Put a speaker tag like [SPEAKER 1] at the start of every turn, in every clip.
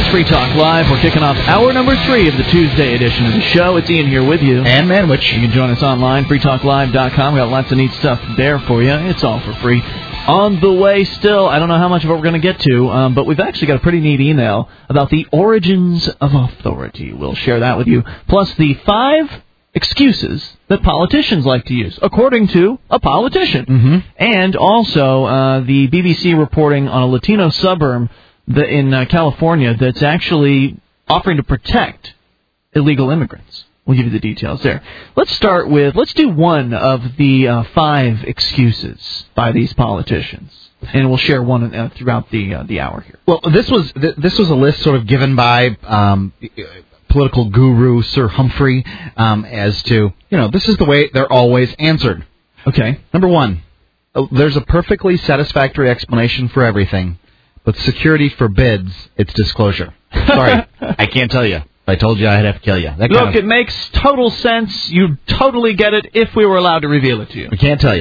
[SPEAKER 1] Free Talk Live. We're kicking off hour number 3 of the Tuesday edition of the show. It's Ian here with you.
[SPEAKER 2] And Manwich.
[SPEAKER 1] You can join us online, freetalklive.com. We got lots of neat stuff there for you. It's all for free. On the way still, I don't know how much of it we're going to get to, but we've actually got a pretty neat email about the origins of authority. We'll share that with you. Plus the 5 excuses that politicians like to use, according to a politician.
[SPEAKER 2] Mm-hmm.
[SPEAKER 1] And also the BBC reporting on a Latino suburb in California that's actually offering to protect illegal immigrants. We'll give you the details there. Let's do one of the 5 excuses by these politicians, and we'll share one throughout the hour here.
[SPEAKER 2] Well, this was a list sort of given by political guru Sir Humphrey as to, this is the way they're always answered.
[SPEAKER 1] Okay.
[SPEAKER 2] Number 1, there's a perfectly satisfactory explanation for everything, but security forbids its disclosure. Sorry, I can't tell you. If I told you, I'd have to kill you.
[SPEAKER 1] Look, it makes total sense. You totally get it if we were allowed to reveal it to you.
[SPEAKER 2] We can't tell you.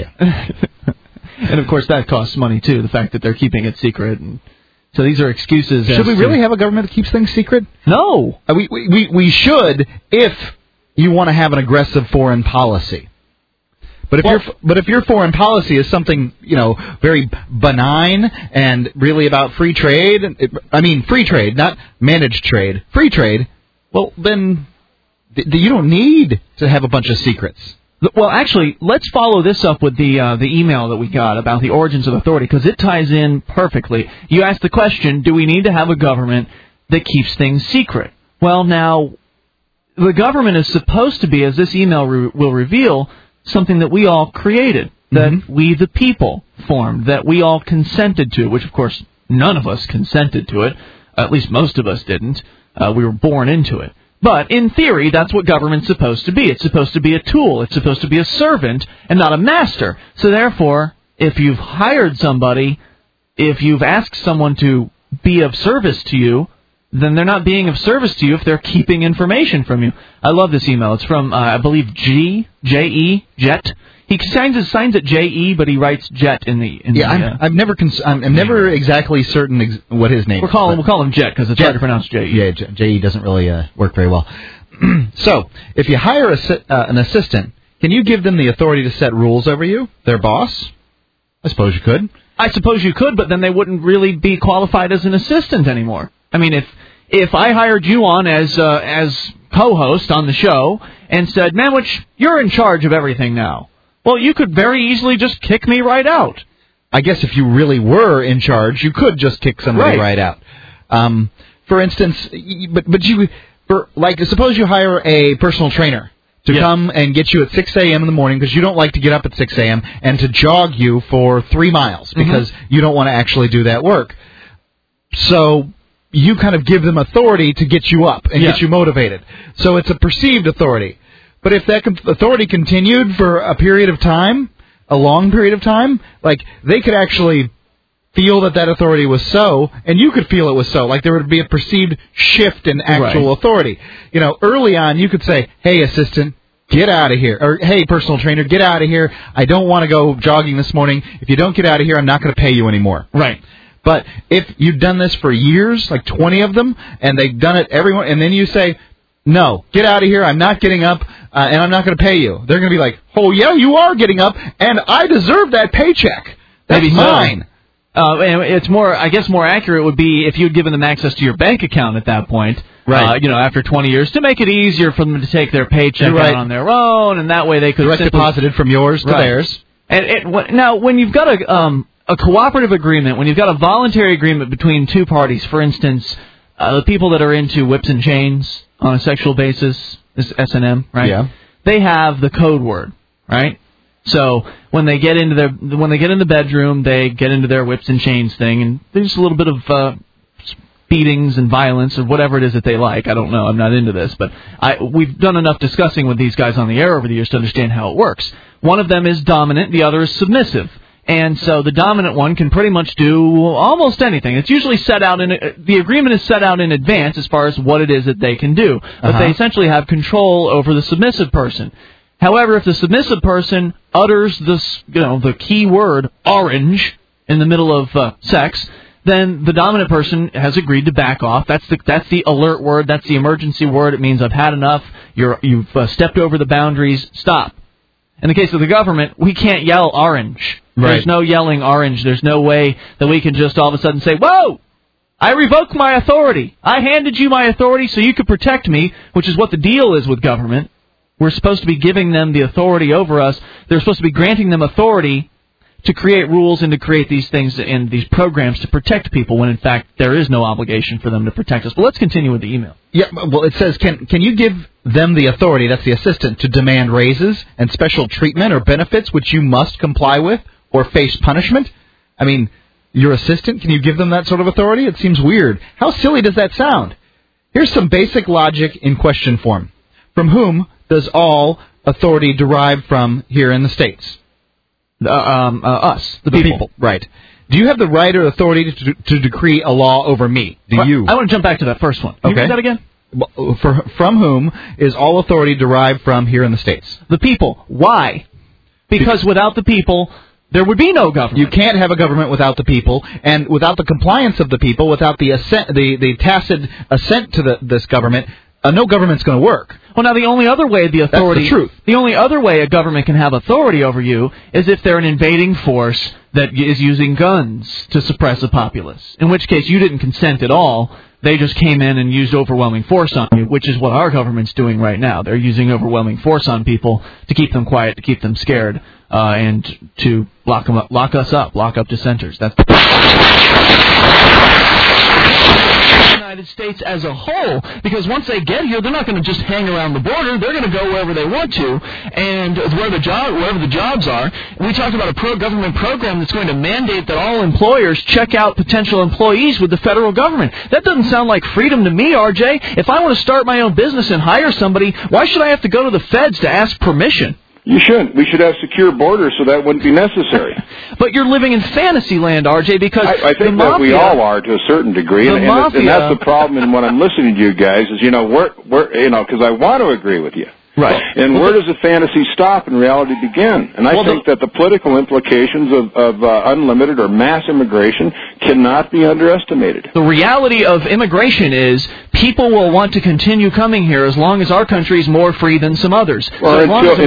[SPEAKER 1] And, of course, that costs money, too, the fact that they're keeping it secret. And so these are excuses.
[SPEAKER 2] Should we really have a government that keeps things secret?
[SPEAKER 1] No.
[SPEAKER 2] We should if you want to have an aggressive foreign policy. But if your foreign policy is something, very benign and really about free trade, free trade, not managed trade, free trade, well, then you don't need to have a bunch of secrets.
[SPEAKER 1] Well, actually, let's follow this up with the email that we got about the origins of authority, because it ties in perfectly. You asked the question, do we need to have a government that keeps things secret? Well, now, the government is supposed to be, as this email will reveal, something that we all created, that we the people formed, that we all consented to, which, of course, none of us consented to it. At least most of us didn't. We were born into it. But, in theory, that's what government's supposed to be. It's supposed to be a tool. It's supposed to be a servant and not a master. So, therefore, if you've hired somebody, if you've asked someone to be of service to you, then they're not being of service to you if they're keeping information from you. I love this email. It's from, I believe, J.E., Jet. He signs it J.E., but he writes Jet in the...
[SPEAKER 2] I'm never exactly certain what his name is.
[SPEAKER 1] We'll call him Jet, because it's hard to pronounce J.E.
[SPEAKER 2] Yeah, J.E. doesn't really work very well. So, if you hire an assistant, can you give them the authority to set rules over you, their boss? I suppose you could.
[SPEAKER 1] I suppose you could, but then they wouldn't really be qualified as an assistant anymore. I mean, if I hired you on as co-host on the show and said, Manwich, you're in charge of everything now, well, you could very easily just kick me right out.
[SPEAKER 2] I guess if you really were in charge, you could just kick somebody right out. For instance, suppose you hire a personal trainer to come and get you at 6 a.m. in the morning because you don't like to get up at 6 a.m. and to jog you for 3 miles because you don't want to actually do that work. So you kind of give them authority to get you up and get you motivated. So it's a perceived authority. But if that authority continued for a period of time, a long period of time, like they could actually feel that authority was so, and you could feel it was so, like there would be a perceived shift in actual authority. Early on you could say, hey, assistant, get out of here. Or, hey, personal trainer, get out of here. I don't want to go jogging this morning. If you don't get out of here, I'm not going to pay you anymore.
[SPEAKER 1] Right.
[SPEAKER 2] But if you've done this for years, like 20 of them, and they've done it everyone, and then you say, no, get out of here, I'm not getting up, and I'm not going to pay you. They're going to be like, oh, yeah, you are getting up, and I deserve that paycheck. That's
[SPEAKER 1] maybe
[SPEAKER 2] mine.
[SPEAKER 1] It's more accurate would be if you'd given them access to your bank account at that point.
[SPEAKER 2] Right.
[SPEAKER 1] After 20 years, to make it easier for them to take their paycheck out on their own, and that way they could
[SPEAKER 2] direct deposited from yours to theirs.
[SPEAKER 1] And now, when you've got a cooperative agreement, when you've got a voluntary agreement between two parties, for instance, the people that are into whips and chains on a sexual basis, is S&M, right?
[SPEAKER 2] Yeah.
[SPEAKER 1] They have the code word, right? So when they get in the bedroom, they get into their whips and chains thing, and there's a little bit of beatings and violence or whatever it is that they like. I don't know. I'm not into this, but we've done enough discussing with these guys on the air over the years to understand how it works. One of them is dominant, the other is submissive. And so the dominant one can pretty much do almost anything. It's usually set out the agreement is set out in advance as far as what it is that they can do. But they essentially have control over the submissive person. However, if the submissive person utters the key word orange in the middle of sex, then the dominant person has agreed to back off. That's the alert word. That's the emergency word. It means I've had enough. You've stepped over the boundaries. Stop. In the case of the government, we can't yell orange.
[SPEAKER 2] Right.
[SPEAKER 1] There's no yelling orange. There's no way that we can just all of a sudden say, whoa, I revoke my authority. I handed you my authority so you could protect me, which is what the deal is with government. We're supposed to be giving them the authority over us. They're supposed to be granting them authority to create rules and to create these things and these programs to protect people when, in fact, there is no obligation for them to protect us. But let's continue with the email.
[SPEAKER 2] Yeah, well, it says, can you give them the authority, that's the assistant, to demand raises and special treatment or benefits which you must comply with or face punishment? I mean, your assistant, can you give them that sort of authority? It seems weird. How silly does that sound? Here's some basic logic in question form. From whom does all authority derive from here in the States?
[SPEAKER 1] Us, the people.
[SPEAKER 2] Right. Do you have the right or authority to decree a law over me? Do you?
[SPEAKER 1] I want to jump back to that first one. Can you read that again?
[SPEAKER 2] From whom is all authority derived from here in the States?
[SPEAKER 1] The people. Why? Because without the people, there would be no government.
[SPEAKER 2] You can't have a government without the people, and without the compliance of the people, without the tacit assent to this government, no government's going to work.
[SPEAKER 1] Well, now the only other way the authority,
[SPEAKER 2] that's the truth.
[SPEAKER 1] The only other way a government can have authority over you is if they're an invading force that is using guns to suppress a populace. In which case, you didn't consent at all. They just came in and used overwhelming force on you, which is what our government's doing right now. They're using overwhelming force on people to keep them quiet, to keep them scared, and to lock us up, lock up dissenters. That's United States as a whole, because once they get here, they're not going to just hang around the border. They're going to go wherever they want to, and wherever the jobs are. We talked about a pro-government program that's going to mandate that all employers check out potential employees with the federal government. That doesn't sound like freedom to me, RJ. If I want to start my own business and hire somebody, why should I have to go to the feds to ask permission?
[SPEAKER 3] You shouldn't. We should have secure borders so that wouldn't be necessary.
[SPEAKER 1] But you're living in fantasy land, RJ, because
[SPEAKER 3] I think that we all are to a certain degree, and that's the problem. And when I'm listening to you guys is, because I want to agree with you.
[SPEAKER 1] Right.
[SPEAKER 3] And where does the fantasy stop and reality begin? And I think that the political implications of unlimited or mass immigration cannot be underestimated.
[SPEAKER 1] The reality of immigration is people will want to continue coming here as long as our country is more free than some others.
[SPEAKER 3] Well,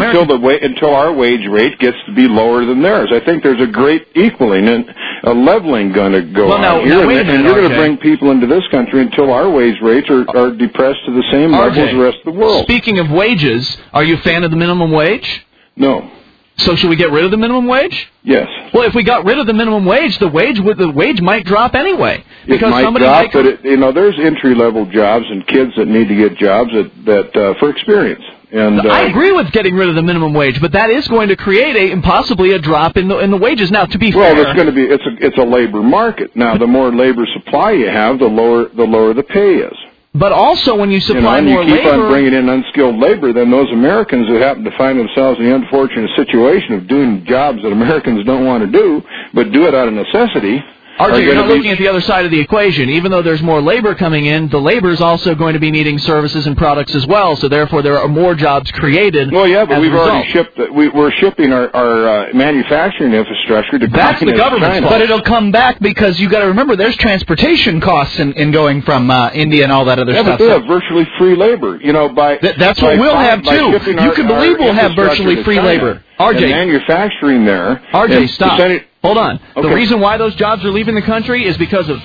[SPEAKER 3] until our wage rate gets to be lower than theirs. I think there's a great equaling and a leveling going to go on here. And you're going to bring people into this country until our wage rates are depressed to the same level as the rest of the world.
[SPEAKER 1] Speaking of wages, are you a fan of the minimum wage?
[SPEAKER 3] No.
[SPEAKER 1] So should we get rid of the minimum wage?
[SPEAKER 3] Yes.
[SPEAKER 1] Well, if we got rid of the minimum wage, the wage might drop anyway. Because
[SPEAKER 3] it might drop, but there's entry-level jobs and kids that need to get jobs that for experience. And
[SPEAKER 1] I agree with getting rid of the minimum wage, but that is going to create possibly a drop in the wages. Now, to be fair,
[SPEAKER 3] it's a labor market. Now, the more labor supply you have, the lower the pay is.
[SPEAKER 1] But also, when you supply more labor...
[SPEAKER 3] and you keep on bringing in unskilled labor, then those Americans who happen to find themselves in the unfortunate situation of doing jobs that Americans don't want to do, but do it out of necessity...
[SPEAKER 1] RJ, you're not looking at the other side of the equation. Even though there's more labor coming in, the labor is also going to be needing services and products as well, so therefore there are more jobs created.
[SPEAKER 3] Well, yeah, but we've already shipped... We're shipping our manufacturing infrastructure to...
[SPEAKER 1] That's the government's fault.
[SPEAKER 2] But it'll come back because you've got to remember there's transportation costs in going from India and all that other stuff.
[SPEAKER 3] Yeah, but they have virtually free labor.
[SPEAKER 2] That's what we'll have, too. You can believe we'll have virtually free labor.
[SPEAKER 3] RJ. And manufacturing there...
[SPEAKER 1] RJ, stop. Hold on. Okay. The reason why those jobs are leaving the country is because of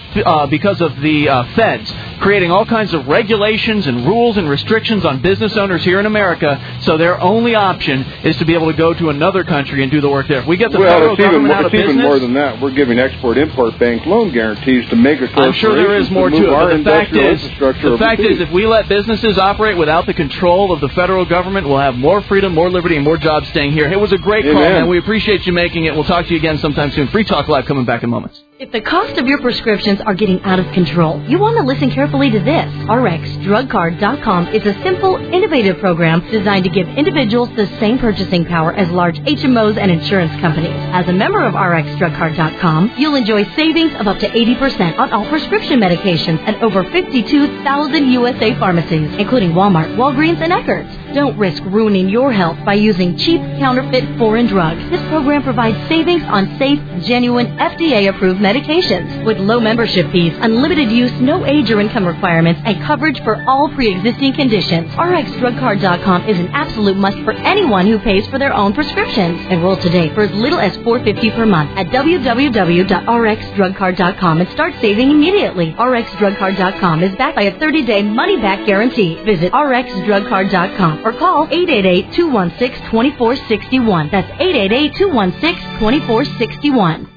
[SPEAKER 1] the feds creating all kinds of regulations and rules and restrictions on business owners here in America. So their only option is to be able to go to another country and do the work there. If we get the federal government out of business,
[SPEAKER 3] it's even more than that. We're giving Export-Import Bank loan guarantees to mega corporations.
[SPEAKER 1] I'm sure there is more to it. But the fact is, if we let businesses operate without the control of the federal government, we'll have more freedom, more liberty, and more jobs staying here. It was a great call, man. We appreciate you making it. We'll talk to you again sometime soon. Free Talk Live coming back in moments.
[SPEAKER 4] If the cost of your prescriptions are getting out of control, you want to listen carefully to this. RxDrugCard.com is a simple, innovative program designed to give individuals the same purchasing power as large HMOs and insurance companies. As a member of RxDrugCard.com, you'll enjoy savings of up to 80% on all prescription medications at over 52,000 USA pharmacies, including Walmart, Walgreens, and Eckerd's. Don't risk ruining your health by using cheap, counterfeit foreign drugs. This program provides savings on safe, genuine, FDA-approved medications with low membership fees, unlimited use, no age or income requirements, and coverage for all pre-existing conditions. RxDrugCard.com is an absolute must for anyone who pays for their own prescriptions. Enroll today for as little as $4.50 per month at www.rxdrugcard.com and start saving immediately. RxDrugCard.com is backed by a 30-day money-back guarantee. Visit RxDrugCard.com or call 888-216-2461. That's 888-216-2461.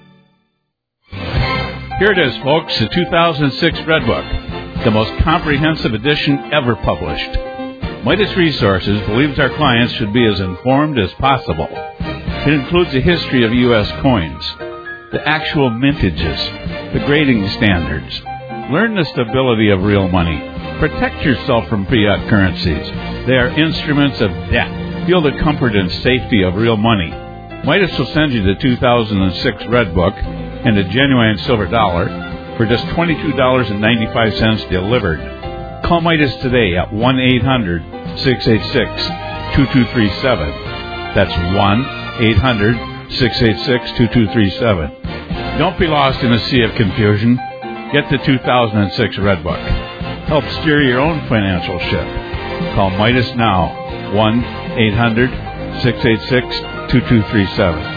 [SPEAKER 5] Here it is, folks, the 2006 Red Book, the most comprehensive edition ever published. Midas Resources believes our clients should be as informed as possible. It includes a history of U.S. coins, the actual mintages, the grading standards. Learn the stability of real money. Protect yourself from fiat currencies. They are instruments of debt. Feel the comfort and safety of real money. Midas will send you the 2006 Red Book and a genuine silver dollar for just $22.95 delivered. Call Midas today at 1-800-686-2237. That's 1-800-686-2237. Don't be lost in a sea of confusion. Get the 2006 Red Book. Help steer your own financial ship. Call Midas now, 1-800-686-2237.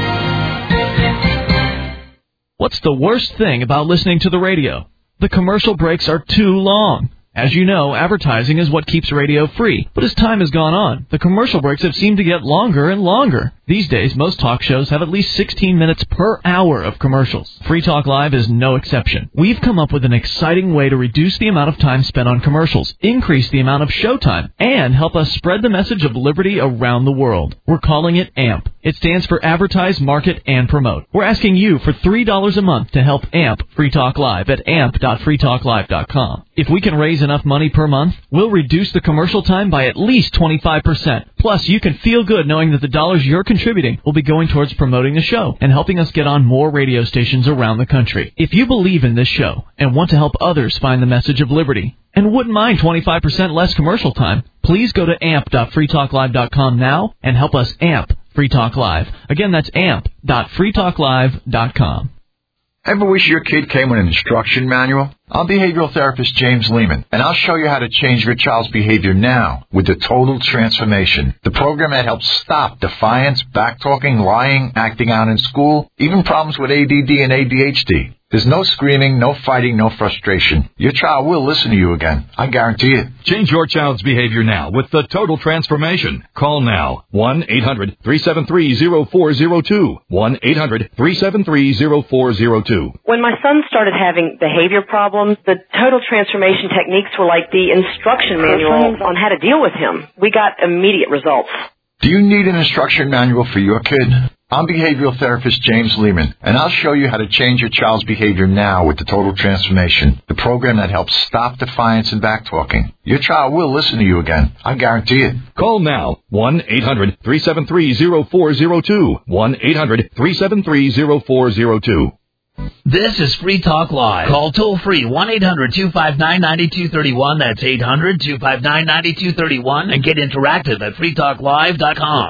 [SPEAKER 1] What's the worst thing about listening to the radio? The commercial breaks are too long. As you know, advertising is what keeps radio free. But as time has gone on, the commercial breaks have seemed to get longer and longer. These days, most talk shows have at least 16 minutes per hour of commercials. Free Talk Live is no exception. We've come up with an exciting way to reduce the amount of time spent on commercials, increase the amount of showtime, and help us spread the message of liberty around the world. We're calling it AMP. It stands for Advertise, Market, and Promote. We're asking you for $3 a month to help AMP Free Talk Live at amp.freetalklive.com. If we can raise enough money per month, we'll reduce the commercial time by at least 25%. Plus, you can feel good knowing that the dollars you're contributing will be going towards promoting the show and helping us get on more radio stations around the country. If you believe in this show and want to help others find the message of liberty and wouldn't mind 25% less commercial time, please go to amp.freetalklive.com now and help us amp Free Talk Live. Again, that's amp.freetalklive.com.
[SPEAKER 6] Ever wish your kid came with an instruction manual? I'm behavioral therapist James Lehman, and I'll show you how to change your child's behavior now with the Total Transformation, the program that helps stop defiance, backtalking, lying, acting out in school, even problems with ADD and ADHD. There's no screaming, no fighting, no frustration. Your child will listen to you again. I guarantee it.
[SPEAKER 7] Change your child's behavior now with the Total Transformation. Call now. 1-800-373-0402. 1-800-373-0402.
[SPEAKER 8] When my son started having behavior problems, the Total Transformation techniques were like the instruction manual on how to deal with him. We got immediate results.
[SPEAKER 6] Do you need an instruction manual for your kid? I'm behavioral therapist James Lehman, and I'll show you how to change your child's behavior now with the Total Transformation, the program that helps stop defiance and backtalking. Your child will listen to you again. I guarantee it.
[SPEAKER 7] Call now. 1-800-373-0402. 1-800-373-0402.
[SPEAKER 9] This is Free Talk Live. Call toll-free 1-800-259-9231. That's 800-259-9231. And get interactive at freetalklive.com.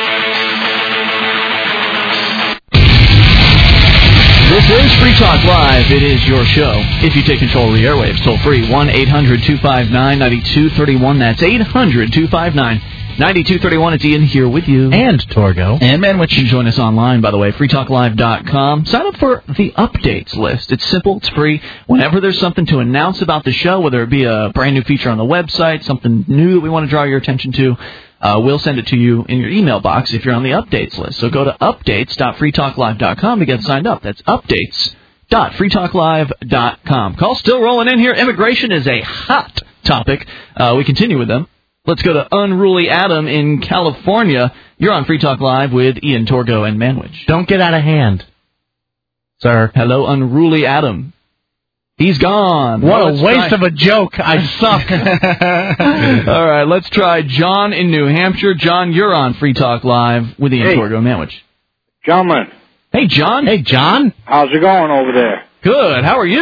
[SPEAKER 1] This is Free Talk Live. It is your show. If you take control of the airwaves, toll free 1-800-259-9231. That's 800-259-9231. It's Ian here with you.
[SPEAKER 2] And Torgo.
[SPEAKER 1] And Manwich. You can join us online, by the way, freetalklive.com. Sign up for the updates list. It's simple. It's free. Whenever there's something to announce about the show, whether it be a brand new feature on the website, something new that we want to draw your attention to, we'll send it to you in your email box if you're on the updates list. So go to updates.freetalklive.com to get signed up. That's updates.freetalklive.com. Calls still rolling in here. Immigration is a hot topic. We continue with them. Let's go to Unruly Adam in California. You're on Free Talk Live with Ian, Torgo, and Manwich.
[SPEAKER 2] Don't get out of hand, sir.
[SPEAKER 1] Hello, Unruly Adam. He's gone.
[SPEAKER 2] What a waste of a joke. I suck.
[SPEAKER 1] All right, let's try John in New Hampshire. John, you're on Free Talk Live with Ian, Torgo, and Manwich.
[SPEAKER 10] Gentlemen.
[SPEAKER 1] Hey, John.
[SPEAKER 2] Hey, John.
[SPEAKER 10] How's it going over there?
[SPEAKER 1] Good. How are you?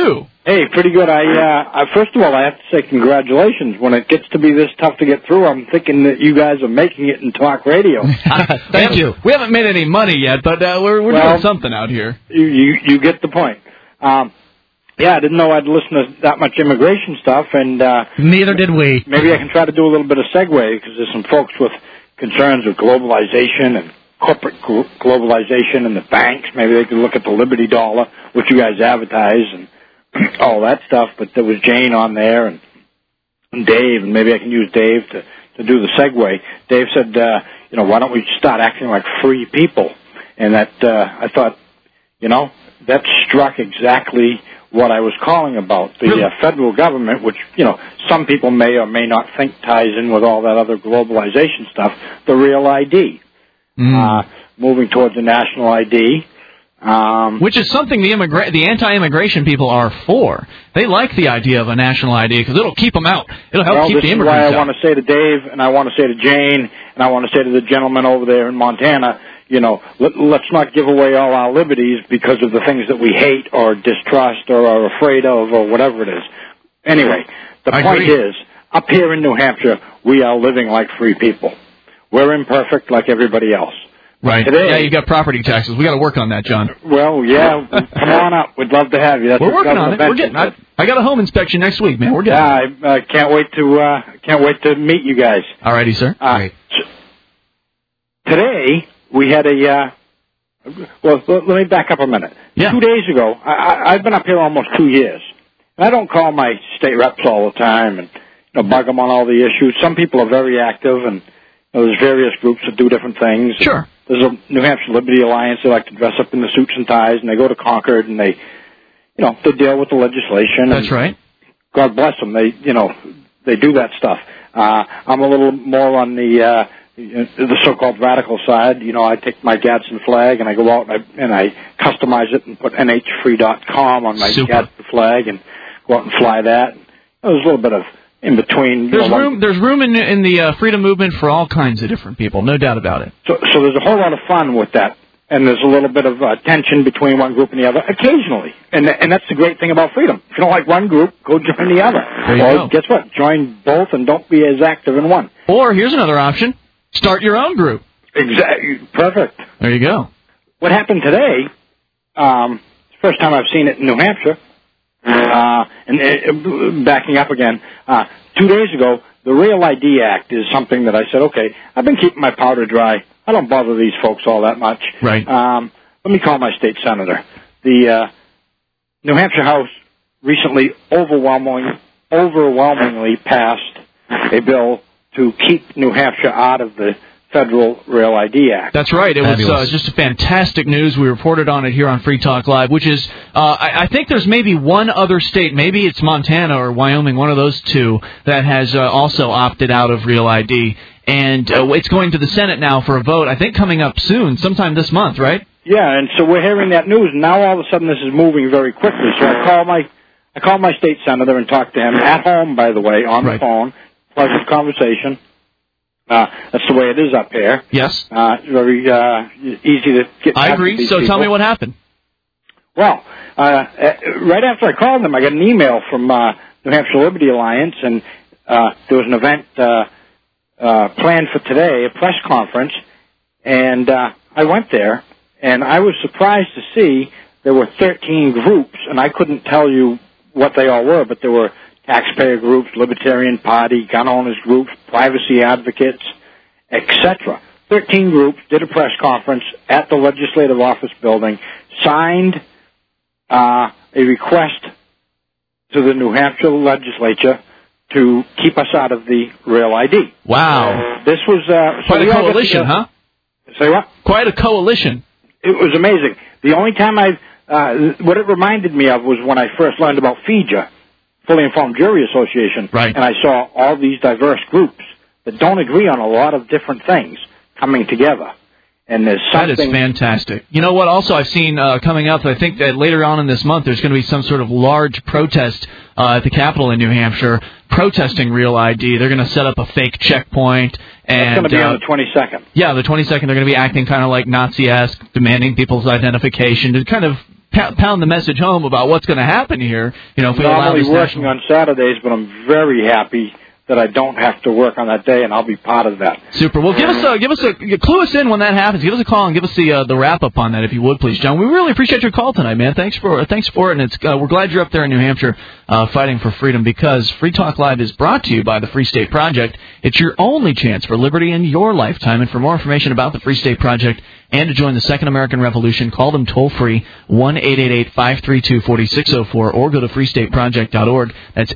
[SPEAKER 10] Hey, pretty good. First of all, I have to say congratulations. When it gets to be this tough to get through, I'm thinking that you guys are making it in talk radio.
[SPEAKER 2] Thank you.
[SPEAKER 1] We haven't made any money yet, but we're doing something out here.
[SPEAKER 10] You get the point. Yeah, I didn't know I'd listen to that much immigration stuff, and
[SPEAKER 2] neither did we.
[SPEAKER 10] Maybe I can try to do a little bit of segue, because there's some folks with concerns with globalization and corporate globalization and the banks. Maybe they could look at the Liberty Dollar, which you guys advertise, and all that stuff. But there was Jane on there and Dave, and maybe I can use Dave to do the segue. Dave said, why don't we start acting like free people? And that I thought, that struck exactly what I was calling about. The federal government, which, some people may or may not think ties in with all that other globalization stuff, the real ID. Moving towards a national ID.
[SPEAKER 1] Which is something the anti-immigration people are for. They like the idea of a national ID because it'll keep them out. It'll help keep the immigrants out.
[SPEAKER 10] This is why I want to say to Dave, and I want to say to Jane, and I want to say to the gentleman over there in Montana, let's not give away all our liberties because of the things that we hate or distrust or are afraid of or whatever it is. Anyway, the point is, up here in New Hampshire, we are living like free people. We're imperfect like everybody else.
[SPEAKER 1] Right. Today, you got property taxes. We got to work on that, John.
[SPEAKER 10] Well, yeah. Come on up. We'd love to have you.
[SPEAKER 1] We're working on it. We're getting it. I got a home inspection next week, man. We're getting it.
[SPEAKER 10] I can't wait to meet you guys.
[SPEAKER 1] All righty, sir.
[SPEAKER 10] Today we had let me back up a minute.
[SPEAKER 1] Yeah.
[SPEAKER 10] 2 days ago, I've been up here almost 2 years. And I don't call my state reps all the time and bug them on all the issues. Some people are very active, and there's various groups that do different things.
[SPEAKER 1] Sure.
[SPEAKER 10] There's a New Hampshire Liberty Alliance. They like to dress up in the suits and ties, and they go to Concord, and they deal with the legislation.
[SPEAKER 1] That's right.
[SPEAKER 10] God bless them. They do that stuff. I'm a little more on the so-called radical side. I take my Gadsden flag and I go out and I customize it and put nhfree.com on my Gadsden flag and go out and fly that. There's a little bit of in between.
[SPEAKER 1] There's room in the freedom movement for all kinds of different people, no doubt about it.
[SPEAKER 10] So there's a whole lot of fun with that, and there's a little bit of tension between one group and the other occasionally, and that's the great thing about freedom. If you don't like one group, go join the other.
[SPEAKER 1] There you go.
[SPEAKER 10] Guess what? Join both and don't be as active in one.
[SPEAKER 1] Or here's another option: start your own group.
[SPEAKER 10] Exactly. Perfect.
[SPEAKER 1] There you go.
[SPEAKER 10] What happened today? It's the first time I've seen it in New Hampshire. And backing up again, 2 days ago, the Real ID Act is something that I said, okay, I've been keeping my powder dry. I don't bother these folks all that much.
[SPEAKER 1] Right.
[SPEAKER 10] Let me call my state senator. The New Hampshire House recently overwhelmingly passed a bill to keep New Hampshire out of the Federal Real ID Act.
[SPEAKER 1] That's right. It was just a fantastic news. We reported on it here on Free Talk Live, which is, I think there's maybe one other state, maybe it's Montana or Wyoming, one of those two, that has also opted out of Real ID. And it's going to the Senate now for a vote, I think coming up soon, sometime this month, right?
[SPEAKER 10] Yeah, and so we're hearing that news, and now all of a sudden this is moving very quickly. So I call my state senator and talk to him at home, by the way, on the phone. Pleasant conversation. That's the way it is up here.
[SPEAKER 1] Yes.
[SPEAKER 10] Very easy to get.
[SPEAKER 1] I agree. So tell me what happened.
[SPEAKER 10] Well, right after I called them, I got an email from New Hampshire Liberty Alliance, and there was an event planned for today, a press conference, and I went there, and I was surprised to see there were 13 groups, and I couldn't tell you what they all were, but there were taxpayer groups, Libertarian Party, gun owners groups, privacy advocates, etc. 13 groups did a press conference at the Legislative Office Building, signed a request to the New Hampshire legislature to keep us out of the Real ID.
[SPEAKER 1] Wow.
[SPEAKER 10] This was...
[SPEAKER 1] quite a coalition, huh?
[SPEAKER 10] Say what?
[SPEAKER 1] Quite a coalition.
[SPEAKER 10] It was amazing. The only time what it reminded me of was when I first learned about FIJA, Fully Informed Jury Association,
[SPEAKER 1] right.
[SPEAKER 10] And I saw all these diverse groups that don't agree on a lot of different things coming together. And there's something...
[SPEAKER 1] That is fantastic. You know what? Also, I've seen coming up, I think that later on in this month, there's going to be some sort of large protest at the Capitol in New Hampshire protesting Real ID. They're going to set up a fake checkpoint. And,
[SPEAKER 10] that's going to be on the 22nd.
[SPEAKER 1] Yeah, the 22nd. They're going to be acting kind of like Nazi-esque, demanding people's identification to kind of pound the message home about what's going to happen here. If we allow
[SPEAKER 10] I'm only
[SPEAKER 1] this
[SPEAKER 10] working on Saturdays, but I'm very happy that I don't have to work on that day, and I'll be part of that.
[SPEAKER 1] Super. Well, clue us in when that happens. Give us a call and give us the wrap up on that, if you would, please, John. We really appreciate your call tonight, man. Thanks for it, and we're glad you're up there in New Hampshire fighting for freedom, because Free Talk Live is brought to you by the Free State Project. It's your only chance for liberty in your lifetime. And for more information about the Free State Project and to join the Second American Revolution, call them toll-free, 1-888-532-4604, or go to freestateproject.org. That's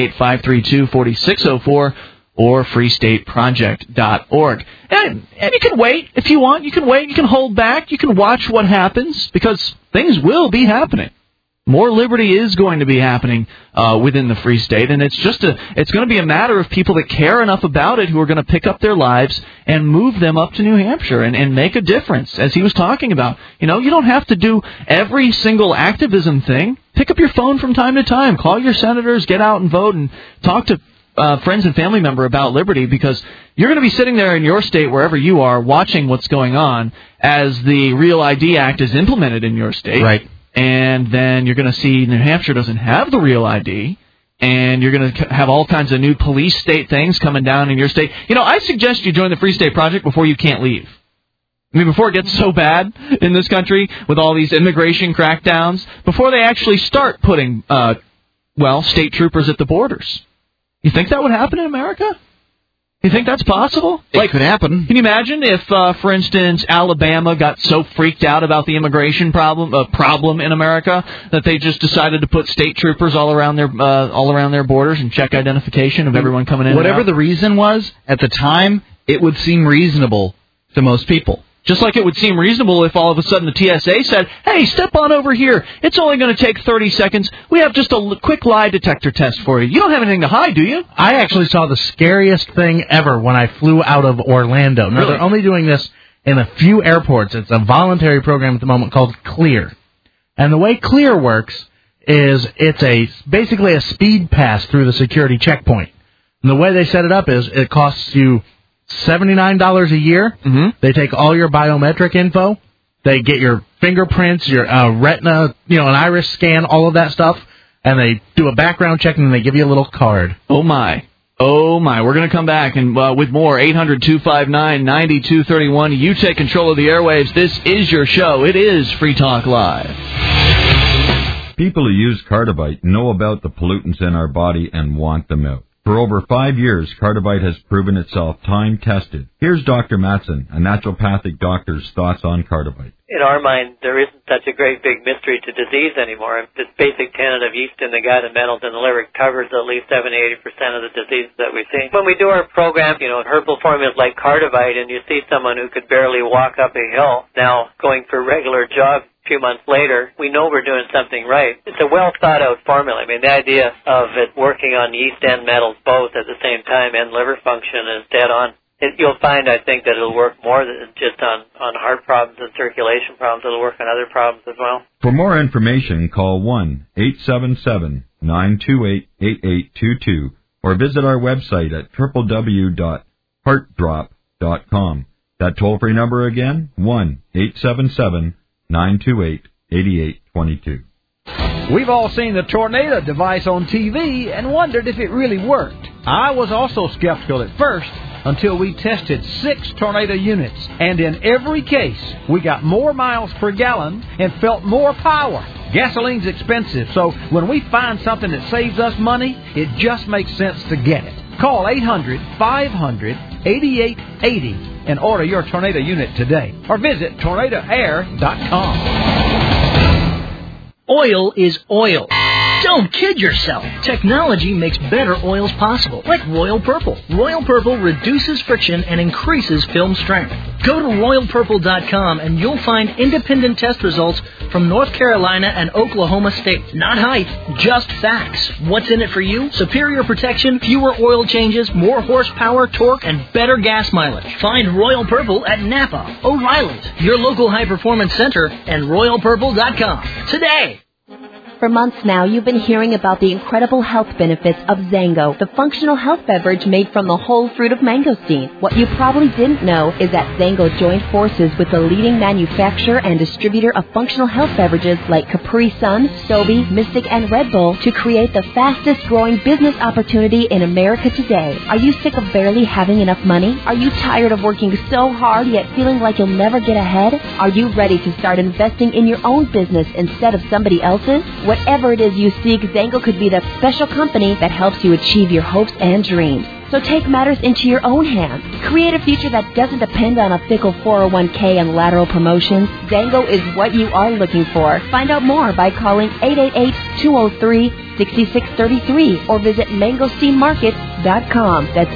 [SPEAKER 1] 888-532-4604, or freestateproject.org. And you can wait if you want. You can wait. You can hold back. You can watch what happens, because things will be happening. More liberty is going to be happening within the Free State, and it's going to be a matter of people that care enough about it who are going to pick up their lives and move them up to New Hampshire and make a difference, as he was talking about. You don't have to do every single activism thing. Pick up your phone from time to time. Call your senators, get out and vote, and talk to friends and family member about liberty, because you're going to be sitting there in your state, wherever you are, watching what's going on as the Real ID Act is implemented in your state.
[SPEAKER 2] Right.
[SPEAKER 1] And then you're going to see New Hampshire doesn't have the Real ID, and you're going to have all kinds of new police state things coming down in your state. I suggest you join the Free State Project before you can't leave. Before it gets so bad in this country with all these immigration crackdowns, before they actually start putting, state troopers at the borders. You think that would happen in America? You think that's possible?
[SPEAKER 2] It could happen.
[SPEAKER 1] Can you imagine if, for instance, Alabama got so freaked out about the immigration problem in America that they just decided to put state troopers all around their borders and check identification of everyone coming in?
[SPEAKER 2] Whatever the reason was at the time, it would seem reasonable to most people.
[SPEAKER 1] Just like it would seem reasonable if all of a sudden the TSA said, hey, step on over here. It's only going to take 30 seconds. We have just a quick lie detector test for you. You don't have anything to hide, do you?
[SPEAKER 11] I actually saw the scariest thing ever when I flew out of Orlando. Now, They're only doing this in a few airports. It's a voluntary program at the moment called Clear. And the way Clear works is it's basically a speed pass through the security checkpoint. And the way they set it up is it costs you $79 a year.
[SPEAKER 1] Mm-hmm.
[SPEAKER 11] They take all your biometric info. They get your fingerprints, your retina, an iris scan, all of that stuff, and they do a background check, and they give you a little card.
[SPEAKER 1] Oh, my. We're going to come back and with more. 800-259-9231. You take control of the airwaves. This is your show. It is Free Talk Live.
[SPEAKER 12] People who use Cardivite know about the pollutants in our body and want them out. For over 5 years, Cardivite has proven itself time-tested. Here's Dr. Matson, a naturopathic doctor's thoughts on Cardivite.
[SPEAKER 13] In our mind, there isn't such a great big mystery to disease anymore. This basic tenet of yeast in the gut and metals in the liver covers at least 70-80% of the diseases that we see. When we do our program, herbal formulas like Cardivite, and you see someone who could barely walk up a hill now going for regular jogs, a few months later, we know we're doing something right. It's a well-thought-out formula. The idea of it working on yeast and metals both at the same time and liver function is dead on. You'll find, I think, that it'll work more than just on heart problems and circulation problems. It'll work on other problems as well.
[SPEAKER 12] For more information, call 1-877-928-8822 or visit our website at www.heartdrop.com. That toll-free number again, 1-877-928-8822.
[SPEAKER 14] We've all seen the tornado device on TV and wondered if it really worked. I was also skeptical at first until we tested 6 tornado units. And in every case, we got more miles per gallon and felt more power. Gasoline's expensive, so when we find something that saves us money, it just makes sense to get it. Call 800-500-8880 and order your tornado unit today. Or visit tornadoair.com.
[SPEAKER 15] Oil is oil. Don't kid yourself. Technology makes better oils possible, like Royal Purple. Royal Purple reduces friction and increases film strength. Go to RoyalPurple.com and you'll find independent test results from North Carolina and Oklahoma State. Not hype, just facts. What's in it for you? Superior protection, fewer oil changes, more horsepower, torque, and better gas mileage. Find Royal Purple at Napa, O'Reilly's, your local high-performance center, and RoyalPurple.com today.
[SPEAKER 16] For months now, you've been hearing about the incredible health benefits of Zango, the functional health beverage made from the whole fruit of mangosteen. What you probably didn't know is that Zango joined forces with the leading manufacturer and distributor of functional health beverages like Capri Sun, Sobe, Mystic, and Red Bull to create the fastest growing business opportunity in America today. Are you sick of barely having enough money? Are you tired of working so hard yet feeling like you'll never get ahead? Are you ready to start investing in your own business instead of somebody else's? Whatever it is you seek, Zango could be that special company that helps you achieve your hopes and dreams. So take matters into your own hands. Create a future that doesn't depend on a fickle 401k and lateral promotions. Zango is what you are looking for. Find out more by calling 888-203-6633 or visit mangosteenmarket.com. That's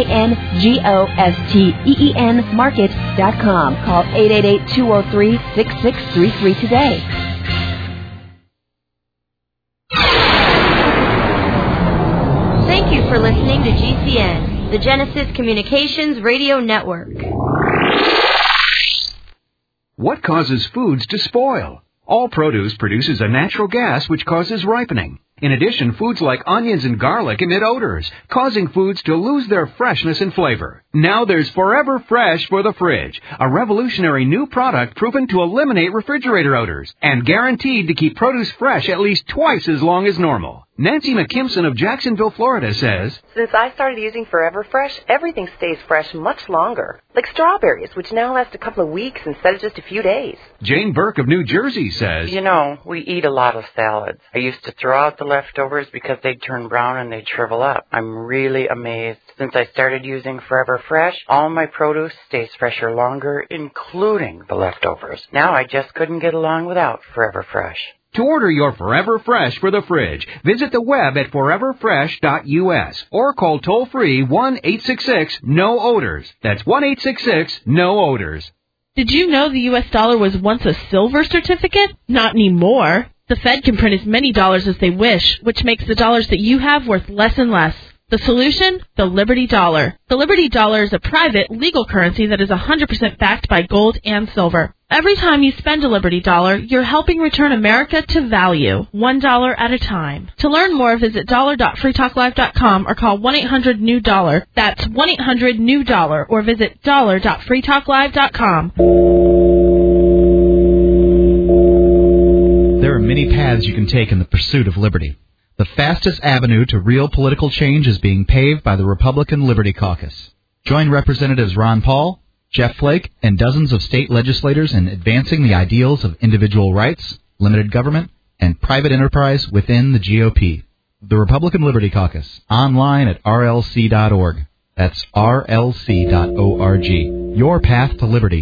[SPEAKER 16] MANGOSTEEN market.com. Call 888-203-6633 today.
[SPEAKER 4] Thank you for listening to GCN, the Genesis Communications Radio Network.
[SPEAKER 17] What causes foods to spoil? All produce produces a natural gas which causes ripening. In addition, foods like onions and garlic emit odors, causing foods to lose their freshness and flavor. Now there's Forever Fresh for the fridge, a revolutionary new product proven to eliminate refrigerator odors and guaranteed to keep produce fresh at least twice as long as normal. Nancy McKimson of Jacksonville, Florida says,
[SPEAKER 18] Since I started using Forever Fresh, everything stays fresh much longer. Like strawberries, which now last a couple of weeks instead of just a few days.
[SPEAKER 17] Jane Burke of New Jersey says,
[SPEAKER 19] You know, we eat a lot of salads. I used to throw out the leftovers because they'd turn brown and they'd shrivel up. I'm really amazed. Since I started using Forever Fresh, all my produce stays fresher longer, including the leftovers. Now I just couldn't get along without Forever Fresh.
[SPEAKER 17] To order your Forever Fresh for the fridge, visit the web at foreverfresh.us or call toll-free 1-866-NO-ODORS. That's 1-866-NO-ODORS.
[SPEAKER 20] Did you know the U.S. dollar was once a silver certificate? Not anymore. The Fed can print as many dollars as they wish, which makes the dollars that you have worth less and less. The solution? The Liberty Dollar. The Liberty Dollar is a private, legal currency that is 100% backed by gold and silver. Every time you spend a Liberty Dollar, you're helping return America to value, $1 at a time. To learn more, visit dollar.freetalklive.com or call 1-800-NEW-DOLLAR. That's 1-800-NEW-DOLLAR or visit dollar.freetalklive.com.
[SPEAKER 2] There are many paths you can take in the pursuit of liberty. The fastest avenue to real political change is being paved by the Republican Liberty Caucus. Join Representatives Ron Paul, Jeff Flake, and dozens of state legislators in advancing the ideals of individual rights, limited government, and private enterprise within the GOP. The Republican Liberty Caucus, online at rlc.org. That's rlc.org. Your path to liberty.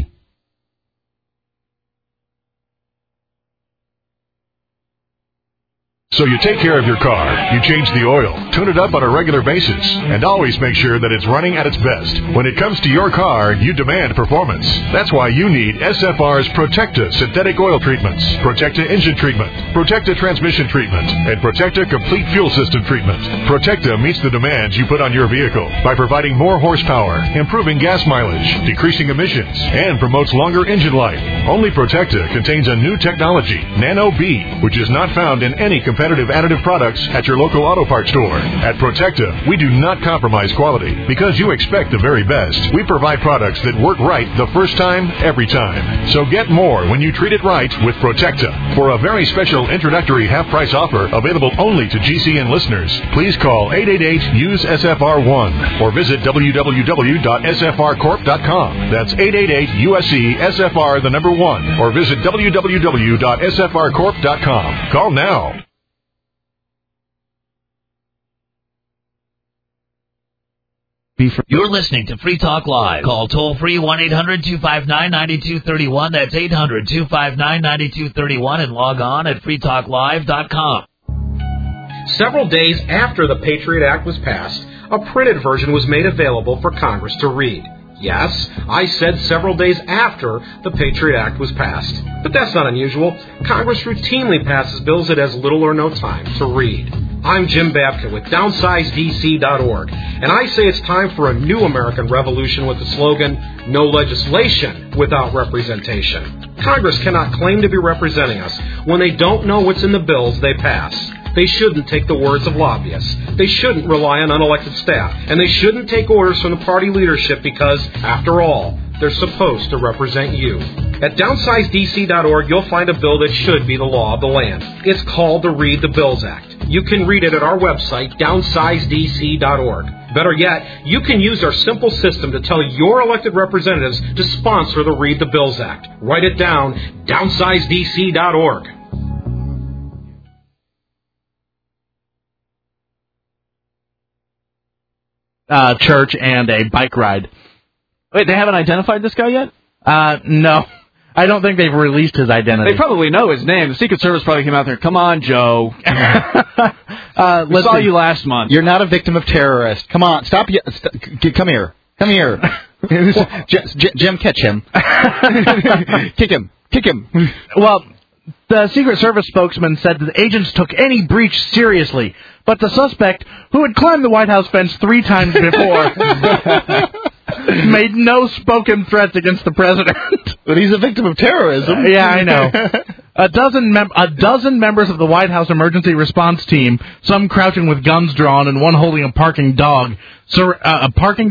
[SPEAKER 21] So you take care of your car, you change the oil, tune it up on a regular basis, and always make sure that it's running at its best. When it comes to your car, you demand performance. That's why you need SFR's Protecta synthetic oil treatments, Protecta engine treatment, Protecta transmission treatment, and Protecta complete fuel system treatment. Protecta meets the demands you put on your vehicle by providing more horsepower, improving gas mileage, decreasing emissions, and promotes longer engine life. Only Protecta contains a new technology, Nano B, which is not found in any competitive additive products at your local auto parts store. At Protecta, we do not compromise quality because you expect the very best. We provide products that work right the first time, every time. So get more when you treat it right with Protecta. For a very special introductory half-price offer available only to GCN listeners, please call 888-USE-SFR1 or visit www.sfrcorp.com. That's 888-USE-SFR1 or visit www.sfrcorp.com. Call now.
[SPEAKER 9] You're listening to Free Talk Live. Call toll-free 1-800-259-9231. That's 800-259-9231 and log on at freetalklive.com.
[SPEAKER 22] Several days after the Patriot Act was passed, a printed version was made available for Congress to read. Yes, I said several days after the Patriot Act was passed. But that's not unusual. Congress routinely passes bills it has little or no time to read. I'm Jim Babka with DownsizeDC.org, and I say it's time for a new American revolution with the slogan, no legislation without representation. Congress cannot claim to be representing us when they don't know what's in the bills they pass. They shouldn't take the words of lobbyists. They shouldn't rely on unelected staff. And they shouldn't take orders from the party leadership because, after all, they're supposed to represent you. At DownsizeDC.org, you'll find a bill that should be the law of the land. It's called the Read the Bills Act. You can read it at our website, DownsizeDC.org. Better yet, you can use our simple system to tell your elected representatives to sponsor the Read the Bills Act. Write it down, DownsizeDC.org.
[SPEAKER 11] Church and a bike ride.
[SPEAKER 1] Wait, they haven't identified this guy yet?
[SPEAKER 11] No. I don't think they've released his identity.
[SPEAKER 1] They probably know his name. The Secret Service probably came out there. Come on, Joe. We saw you last month.
[SPEAKER 2] You're not a victim of terrorist. Come on, stop. Come here. Come here. Jim, catch him. Kick him. Kick him.
[SPEAKER 11] Well, the Secret Service spokesman said that the agents took any breach seriously, but the suspect, who had climbed the White House fence 3 times before, made no spoken threats against the president.
[SPEAKER 2] But he's a victim of terrorism.
[SPEAKER 11] Yeah, I know. A dozen members of the White House emergency response team, some crouching with guns drawn and one holding a parking dog. A barking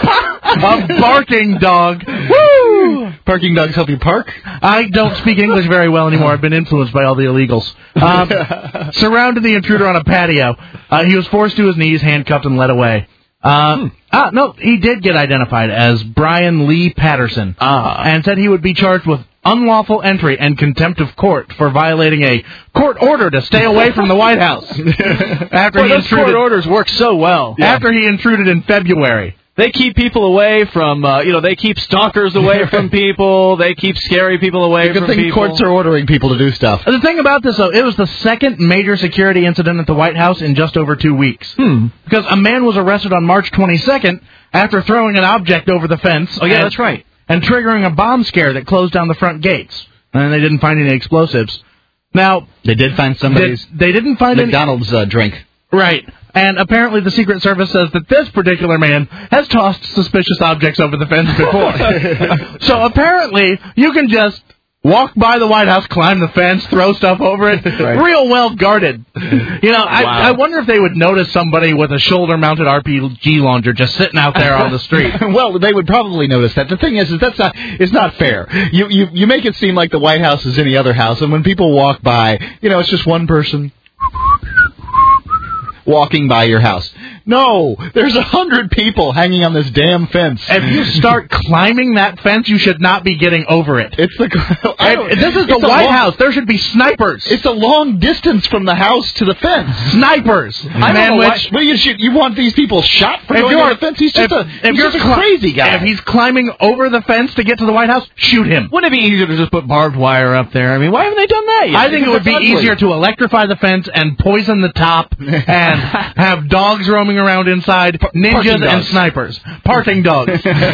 [SPEAKER 11] dog. Woo!
[SPEAKER 2] Parking dogs help you park?
[SPEAKER 11] I don't speak English very well anymore. I've been influenced by all the illegals. Surrounded the intruder on a patio. He was forced to his knees, handcuffed, and led away. No, he did get identified as Brian Lee Patterson, and said he would be charged with unlawful entry and contempt of court for violating a court order to stay away from the White House.
[SPEAKER 1] Those court orders work so well.
[SPEAKER 11] After he intruded in February.
[SPEAKER 1] They keep people away from, they keep stalkers away from people. They keep scary people away from people.
[SPEAKER 2] Good thing courts are ordering people to do stuff.
[SPEAKER 11] The thing about this, though, it was the second major security incident at the White House in just over 2 weeks. Because a man was arrested on March 22nd after throwing an object over the fence.
[SPEAKER 1] Oh, yeah, that's right.
[SPEAKER 11] And triggering a bomb scare that closed down the front gates. And they didn't find any explosives. Now,
[SPEAKER 2] they did find somebody's
[SPEAKER 11] they didn't find
[SPEAKER 2] McDonald's drink.
[SPEAKER 11] Right. And apparently the Secret Service says that this particular man has tossed suspicious objects over the fence before. So apparently you can just walk by the White House, climb the fence, throw stuff over it, real well guarded. I wonder if they would notice somebody with a shoulder-mounted RPG launcher just sitting out there on the street.
[SPEAKER 2] Well, they would probably notice that. The thing is it's not fair. You make it seem like the White House is any other house, and when people walk by, it's just one person walking by your house. No, there's 100 people hanging on this damn fence.
[SPEAKER 11] If you start climbing that fence, you should not be getting over it.
[SPEAKER 2] It's
[SPEAKER 11] this is the White House. There should be snipers.
[SPEAKER 2] It's a long distance from the house to the fence.
[SPEAKER 11] Snipers.
[SPEAKER 2] You want these people shot for going over the fence? He's just a crazy guy.
[SPEAKER 11] If he's climbing over the fence to get to the White House, shoot him.
[SPEAKER 1] Wouldn't it be easier to just put barbed wire up there? I mean, why haven't they done that yet?
[SPEAKER 11] I think it would be easier to electrify the fence and poison the top and have dogs roaming around inside, ninjas and snipers. Parking dogs.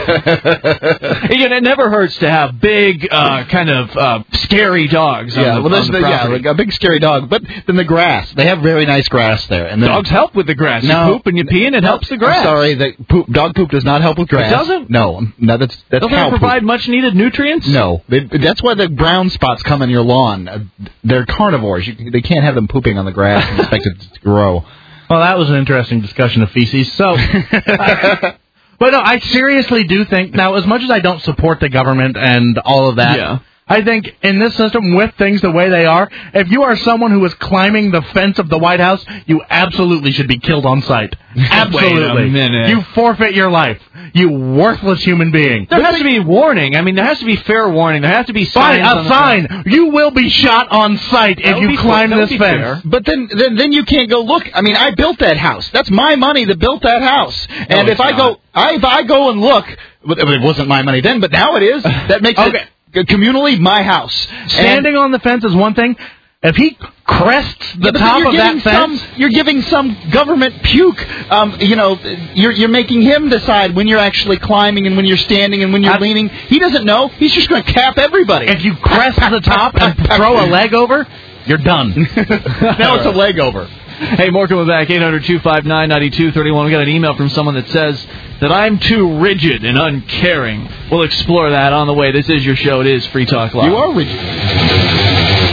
[SPEAKER 1] It never hurts to have big, scary dogs.
[SPEAKER 2] Like a big scary dog. But then the grass. They have very nice grass there. And
[SPEAKER 1] dogs help with the grass. You poop and you pee and it helps the grass.
[SPEAKER 2] I'm sorry, dog poop does not help with grass.
[SPEAKER 1] It doesn't?
[SPEAKER 2] No, that's
[SPEAKER 1] Doesn't it provide much needed nutrients?
[SPEAKER 2] No. That's why the brown spots come on your lawn. They're carnivores. They can't have them pooping on the grass and expect it to grow.
[SPEAKER 11] Well, that was an interesting discussion of feces. So, but no, I seriously do think, now, as much as I don't support the government and all of that, I think in this system, with things the way they are, if you are someone who is climbing the fence of the White House, you absolutely should be killed on sight. Absolutely.
[SPEAKER 1] Wait a minute.
[SPEAKER 11] You forfeit your life. You worthless human being.
[SPEAKER 1] There has to be warning. I mean, there has to be fair warning. There has to be signs.
[SPEAKER 11] A sign. You will be shot on sight if you climb this fence.
[SPEAKER 2] Fair. But then you can't go look. I mean, I built that house. That's my money that built that house. And if I go and look, it wasn't my money then, but now it is. That makes it communally my house.
[SPEAKER 11] Standing on the fence is one thing. If he crests the top of that fence,
[SPEAKER 2] you're giving some government puke. You're making him decide when you're actually climbing and when you're standing and when you're leaning. He doesn't know. He's just going to cap everybody.
[SPEAKER 11] If you crest the top and throw a leg over, you're done.
[SPEAKER 2] Now it's a leg over.
[SPEAKER 1] Hey, more coming back, 800-259-9231. We got an email from someone that says that I'm too rigid and uncaring. We'll explore that on the way. This is your show. It is Free Talk Live.
[SPEAKER 2] You are rigid.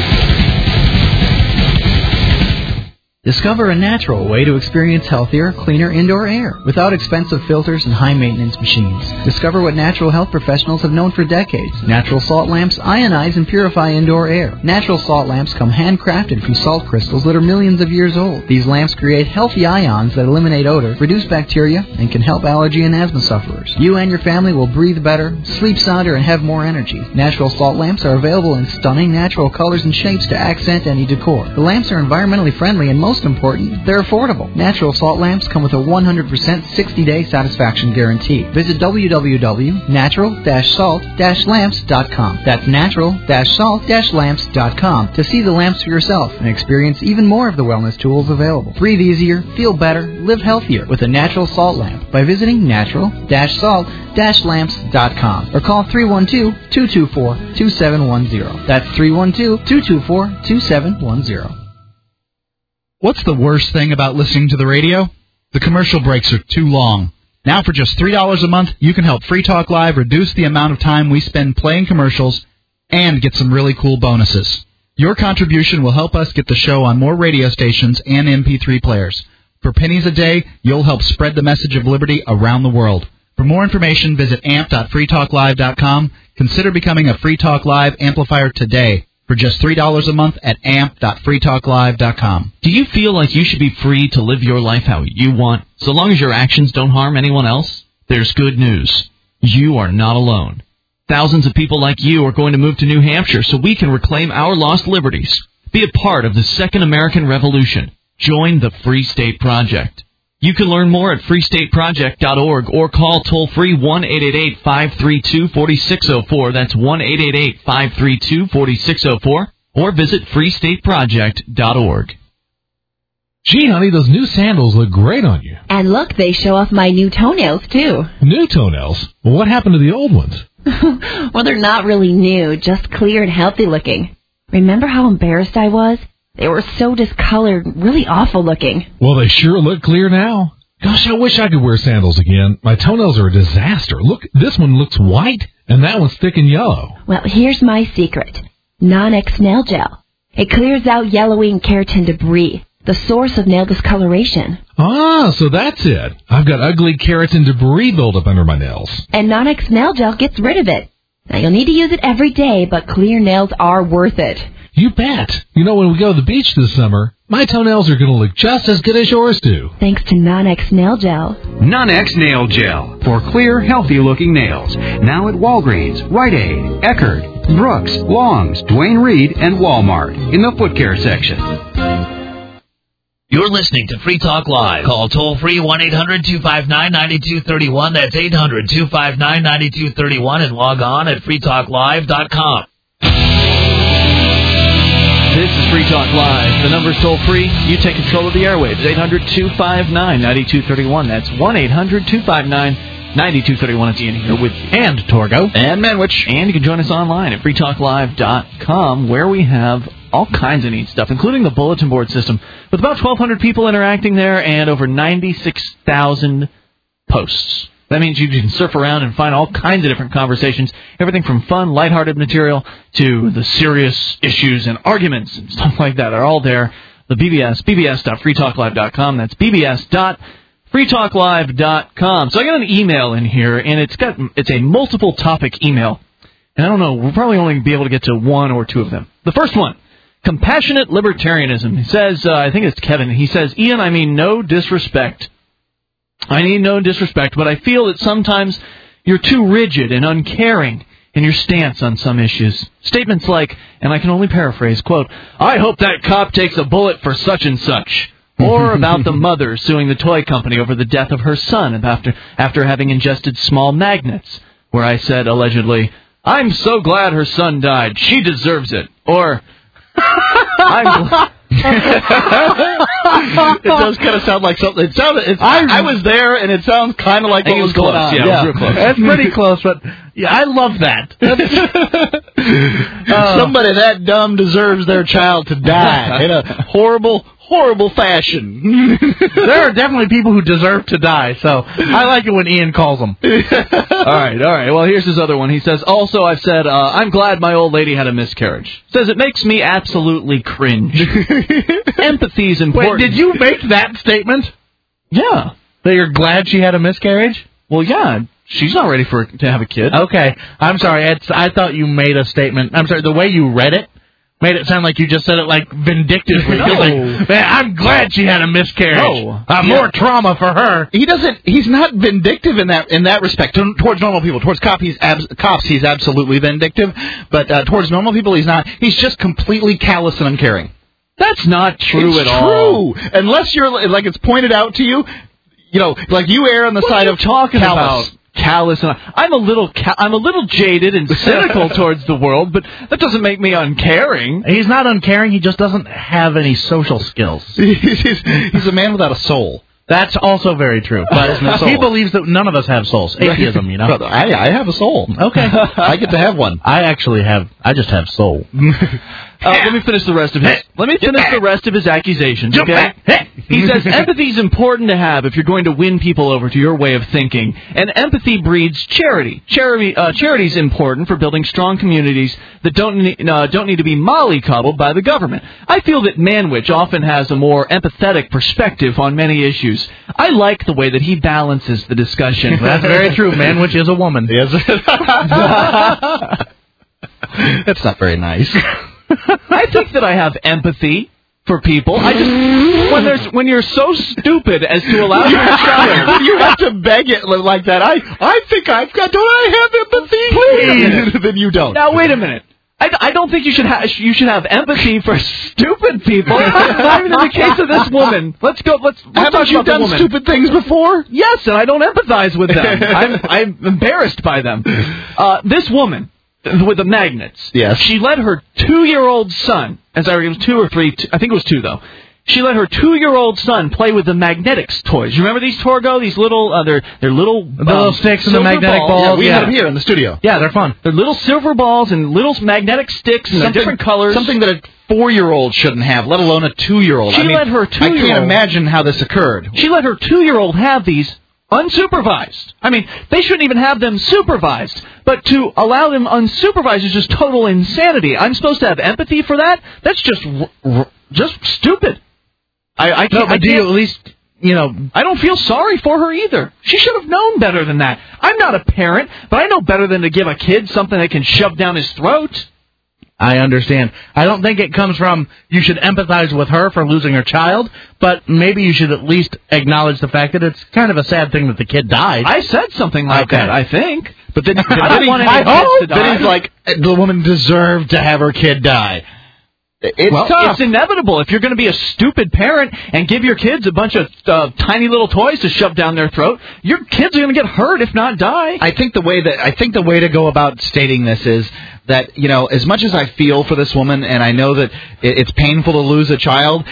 [SPEAKER 3] Discover a natural way to experience healthier, cleaner indoor air without expensive filters and high-maintenance machines. Discover what natural health professionals have known for decades. Natural salt lamps ionize and purify indoor air. Natural salt lamps come handcrafted from salt crystals that are millions of years old. These lamps create healthy ions that eliminate odor, reduce bacteria, and can help allergy and asthma sufferers. You and your family will breathe better, sleep sounder, and have more energy. Natural salt lamps are available in stunning natural colors and shapes to accent any decor. The lamps are environmentally friendly and most important, they're affordable. Natural salt lamps come with a 100% 60-day satisfaction guarantee. Visit www.natural-salt-lamps.com. That's natural-salt-lamps.com to see the lamps for yourself and experience even more of the wellness tools available. Breathe easier, feel better, live healthier with a natural salt lamp by visiting natural-salt-lamps.com or call 312-224-2710. That's 312-224-2710.
[SPEAKER 2] What's the worst thing about listening to the radio? The commercial breaks are too long. Now for just $3 a month, you can help Free Talk Live reduce the amount of time we spend playing commercials and get some really cool bonuses. Your contribution will help us get the show on more radio stations and MP3 players. For pennies a day, you'll help spread the message of liberty around the world. For more information, visit amp.freetalklive.com. Consider becoming a Free Talk Live amplifier today for just $3 a month at amp.freetalklive.com.
[SPEAKER 1] Do you feel like you should be free to live your life how you want, so long as your actions don't harm anyone else? There's good news. You are not alone. Thousands of people like you are going to move to New Hampshire so we can reclaim our lost liberties. Be a part of the Second American Revolution. Join the Free State Project. You can learn more at freestateproject.org or call toll-free 1-888-532-4604. That's 1-888-532-4604. Or visit freestateproject.org.
[SPEAKER 5] Gee, honey, those new sandals look great on you.
[SPEAKER 16] And look, they show off my new toenails, too.
[SPEAKER 5] New toenails? Well, what happened to the old ones?
[SPEAKER 16] Well, they're not really new, just clear and healthy looking. Remember how embarrassed I was? They were so discolored, really awful looking.
[SPEAKER 5] Well, they sure look clear now. Gosh, I wish I could wear sandals again. My toenails are a disaster. Look, this one looks white, and that one's thick and yellow.
[SPEAKER 16] Well, here's my secret. Non-X Nail Gel. It clears out yellowing and keratin debris, the source of nail discoloration.
[SPEAKER 5] Ah, so that's it. I've got ugly keratin debris buildup under my nails.
[SPEAKER 16] And Non-X Nail Gel gets rid of it. Now, you'll need to use it every day, but clear nails are worth it.
[SPEAKER 5] You bet. You know, when we go to the beach this summer, my toenails are going to look just as good as yours do.
[SPEAKER 16] Thanks to Non-X Nail Gel.
[SPEAKER 17] Non-X Nail Gel for clear, healthy-looking nails. Now at Walgreens, Rite Aid, Eckerd, Brooks, Long's, Duane Reade, and Walmart in the foot care section.
[SPEAKER 9] You're listening to Free Talk Live. Call toll-free 1-800-259-9231. That's 800-259-9231 and log on at freetalklive.com.
[SPEAKER 1] This is Free Talk Live. The number's toll-free. You take control of the airwaves. 800-259-9231. That's 1-800-259-9231. It's Ian here with you.
[SPEAKER 2] And Torgo.
[SPEAKER 1] And Manwich. And you can join us online at freetalklive.com, where we have all kinds of neat stuff, including the bulletin board system, with about 1,200 people interacting there and over 96,000 posts. That means you can surf around and find all kinds of different conversations, everything from fun, lighthearted material to the serious issues and arguments and stuff like that are all there. The bbs.freetalklive.com. That's bbs.freetalklive.com. So I got an email in here, and it's a multiple topic email. And I don't know, we'll probably only be able to get to one or two of them. The first one, compassionate libertarianism. He says, I think it's Kevin, he says, Ian, I mean no disrespect. I need no disrespect, but I feel that sometimes you're too rigid and uncaring in your stance on some issues. Statements like, and I can only paraphrase, quote, I hope that cop takes a bullet for such and such. Or about the mother suing the toy company over the death of her son after having ingested small magnets, where I said, allegedly, I'm so glad her son died. She deserves it. Or, it does kind of sound like something. I was there, and it sounds kind of like what was going on.
[SPEAKER 11] Yeah,
[SPEAKER 1] it was real close.
[SPEAKER 11] That's pretty close, but yeah, I love that.
[SPEAKER 2] Somebody that dumb deserves their child to die in a horrible horrible fashion.
[SPEAKER 11] There are definitely people who deserve to die, so I like it when Ian calls them.
[SPEAKER 1] All right. Well, here's his other one. He says, also, I've said, I'm glad my old lady had a miscarriage. Says it makes me absolutely cringe. Empathy's important.
[SPEAKER 11] Wait, did you make that statement?
[SPEAKER 1] Yeah.
[SPEAKER 11] That you're glad she had a miscarriage?
[SPEAKER 1] Well, yeah. She's not ready to have a kid.
[SPEAKER 11] Okay. I'm sorry. I thought you made a statement. I'm sorry. The way you read it made it sound like you just said it like vindictively.
[SPEAKER 1] No.
[SPEAKER 11] Like, man, I'm glad she had a miscarriage.
[SPEAKER 1] No.
[SPEAKER 11] More trauma for her.
[SPEAKER 2] He's not vindictive in that respect. Towards normal people, towards cops, he's absolutely vindictive. But towards normal people, he's not. He's just completely callous and uncaring.
[SPEAKER 1] That's not true at all.
[SPEAKER 2] It's true. Unless you're like it's pointed out to you, like you err on the side of
[SPEAKER 1] talking
[SPEAKER 2] callous.
[SPEAKER 1] about. Callous, and I'm a little jaded and cynical towards the world, but that doesn't make me uncaring.
[SPEAKER 11] He's not uncaring. He just doesn't have any social skills.
[SPEAKER 2] He's a man without a soul.
[SPEAKER 11] That's also very true. But he believes that none of us have souls. Atheism, you know.
[SPEAKER 2] I have a soul.
[SPEAKER 11] Okay,
[SPEAKER 2] I get to have one.
[SPEAKER 11] I just have soul.
[SPEAKER 1] Let me finish the rest of his accusations. Okay. He says empathy is important to have if you're going to win people over to your way of thinking, and empathy breeds charity. Charity is important for building strong communities that don't need to be mollycoddled by the government. I feel that Manwich often has a more empathetic perspective on many issues. I like the way that he balances the discussion.
[SPEAKER 11] That's very true. Manwich is a woman.
[SPEAKER 2] Yes. That's not very nice.
[SPEAKER 1] I think that I have empathy for people. I just when you're so stupid as to allow your child,
[SPEAKER 2] you have to beg it like that. I think I've got. Don't I have empathy? Please. Then you don't.
[SPEAKER 1] Now wait a minute. I don't think you should have empathy for stupid people. Even in the case of this woman, let's talk
[SPEAKER 2] Haven't you
[SPEAKER 1] about the
[SPEAKER 2] done
[SPEAKER 1] woman.
[SPEAKER 2] stupid things before?
[SPEAKER 1] Yes, and I don't empathize with them. I'm embarrassed by them. This woman with the magnets.
[SPEAKER 2] Yes.
[SPEAKER 1] She let her 2-year-old son, it was 2 or 3, I think it was 2 though. She let her 2-year-old son play with the magnetics toys. You remember these Torgo? These little, they're little...
[SPEAKER 11] The little sticks and the magnetic balls.
[SPEAKER 2] Yeah, we have them here in the studio.
[SPEAKER 11] Yeah, they're fun.
[SPEAKER 1] They're little silver balls and little magnetic sticks and they're different colors.
[SPEAKER 2] Something that a 4-year-old shouldn't have, let alone a 2-year-old.
[SPEAKER 1] She let her 2-year-old...
[SPEAKER 2] I can't imagine how this occurred.
[SPEAKER 1] She let her 2-year-old have these unsupervised. I mean, they shouldn't even have them supervised. But to allow them unsupervised is just total insanity. I'm supposed to have empathy for that? That's just stupid. I can't.
[SPEAKER 11] No, but do you at least,
[SPEAKER 1] I don't feel sorry for her either. She should have known better than that. I'm not a parent, but I know better than to give a kid something they can shove down his throat.
[SPEAKER 11] I understand. I don't think it comes from you should empathize with her for losing her child, but maybe you should at least acknowledge the fact that it's kind of a sad thing that the kid died.
[SPEAKER 1] I said something like that, I think.
[SPEAKER 2] But then,
[SPEAKER 1] I don't want any kids to die.
[SPEAKER 2] Then he's like, the woman deserved to have her kid die. It's tough.
[SPEAKER 1] It's inevitable. If you're going to be a stupid parent and give your kids a bunch of tiny little toys to shove down their throat, your kids are going to get hurt, if not die.
[SPEAKER 2] I think the way to go about stating this is that, as much as I feel for this woman and I know that it's painful to lose a child,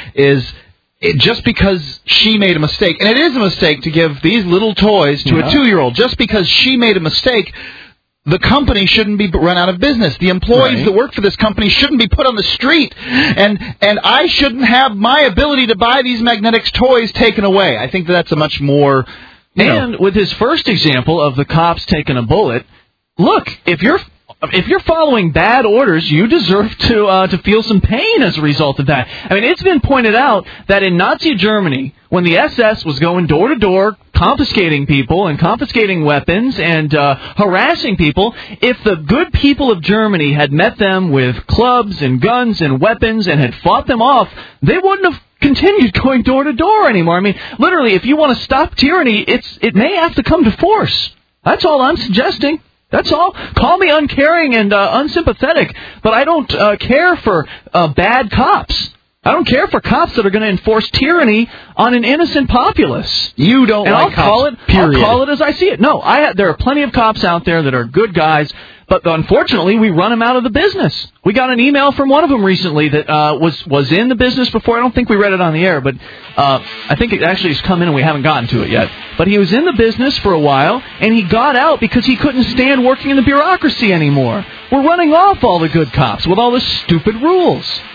[SPEAKER 2] just because she made a mistake, and it is a mistake to give these little toys to a 2-year-old, just because she made a mistake, the company shouldn't be run out of business. The employees that work for this company shouldn't be put on the street. And I shouldn't have my ability to buy these magnetics toys taken away. I think that's a much more...
[SPEAKER 1] And with his first example of the cops taking a bullet, look, if you're following bad orders, you deserve to feel some pain as a result of that. I mean, it's been pointed out that in Nazi Germany, when the SS was going door to door, confiscating people and confiscating weapons and harassing people, if the good people of Germany had met them with clubs and guns and weapons and had fought them off, they wouldn't have continued going door to door anymore. I mean, literally, if you want to stop tyranny, it may have to come to force. That's all I'm suggesting. That's all. Call me uncaring and unsympathetic, but I don't care for bad cops. I don't care for cops that are going to enforce tyranny on an innocent populace.
[SPEAKER 2] You don't
[SPEAKER 1] and
[SPEAKER 2] like cops,
[SPEAKER 1] I'll call it as I see it. No, there are plenty of cops out there that are good guys, but unfortunately we run them out of the business. We got an email from one of them recently that was in the business before. I don't think we read it on the air, but I think it actually has come in and we haven't gotten to it yet. But he was in the business for a while, and he got out because he couldn't stand working in the bureaucracy anymore. We're running off all the good cops with all the stupid rules.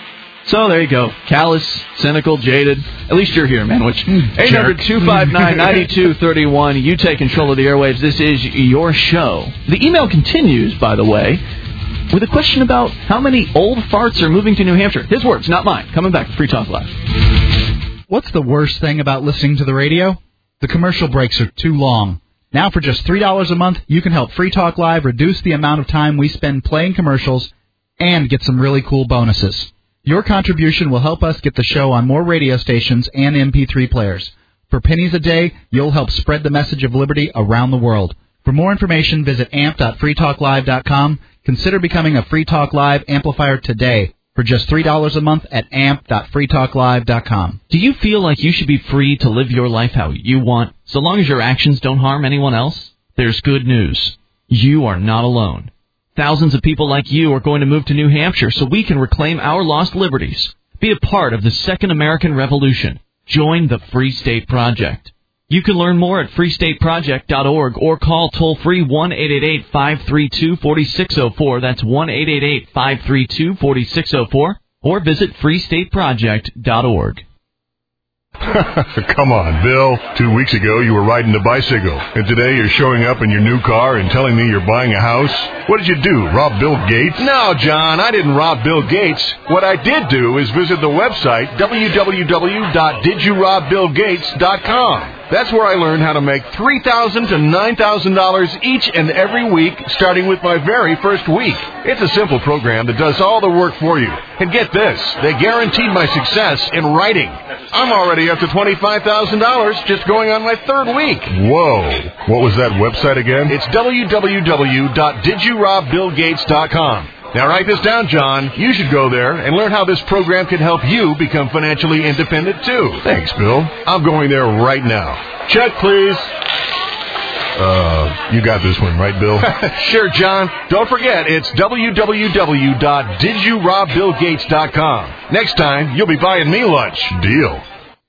[SPEAKER 1] So there you go. Callous, cynical, jaded. At least you're here, Manwich. 800-259-9231. You take control of the airwaves. This is your show. The email continues, by the way, with a question about how many old farts are moving to New Hampshire. His words, not mine. Coming back to Free Talk Live.
[SPEAKER 2] What's the worst thing about listening to the radio? The commercial breaks are too long. Now for just $3 a month, you can help Free Talk Live reduce the amount of time we spend playing commercials and get some really cool bonuses. Your contribution will help us get the show on more radio stations and MP3 players. For pennies a day, you'll help spread the message of liberty around the world. For more information, visit amp.freetalklive.com. Consider becoming a Free Talk Live amplifier today for just $3 a month at amp.freetalklive.com.
[SPEAKER 1] Do you feel like you should be free to live your life how you want, so long as your actions don't harm anyone else? There's good news. You are not alone. Thousands of people like you are going to move to New Hampshire so we can reclaim our lost liberties. Be a part of the Second American Revolution. Join the Free State Project. You can learn more at freestateproject.org or call toll-free 1-888-532-4604. That's 1-888-532-4604. Or visit freestateproject.org.
[SPEAKER 21] Come on, Bill. 2 weeks ago, you were riding a bicycle. And today, you're showing up in your new car and telling me you're buying a house? What did you do, rob Bill Gates? No, John, I didn't rob Bill Gates. What I did do is visit the website, www.didyourobBillGates.com. That's where I learned how to make $3,000 to $9,000 each and every week, starting with my very first week. It's a simple program that does all the work for you. And get this, they guaranteed my success in writing. I'm already up to $25,000 just going on my third week. Whoa. What was that website again? It's www.didyourobBillGates.com. Now write this down, John. You should go there and learn how this program can help you become financially independent, too. Thanks, Bill. I'm going there right now. Check, please. You got this one, right, Bill? Sure, John. Don't forget, it's www.didyourobBillGates.com. Next time, you'll be buying me lunch. Deal.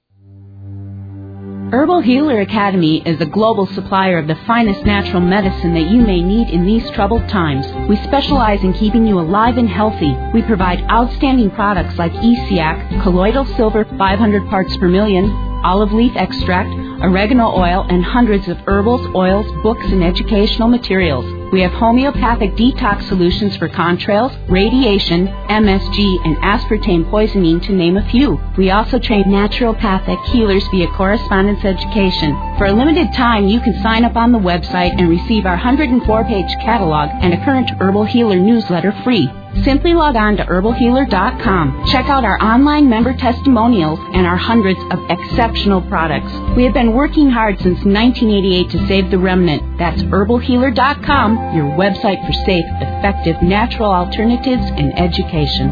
[SPEAKER 6] Herbal Healer Academy is a global supplier of the finest natural medicine that you may need in these troubled times. We specialize in keeping you alive and healthy. We provide outstanding products like ESIAC, colloidal silver 500 parts per million, olive leaf extract, oregano oil, and hundreds of herbals, oils, books, and educational materials. We have homeopathic detox solutions for contrails, radiation, MSG, and aspartame poisoning, to name a few. We also train naturopathic healers via correspondence education. For a limited time, you can sign up on the website and receive our 104-page catalog and a current Herbal Healer newsletter free. Simply log on to herbalhealer.com. Check out our online member testimonials and our hundreds of exceptional products. We have been working hard since 1988 to save the remnant. That's herbalhealer.com, your website for safe, effective, natural alternatives and education.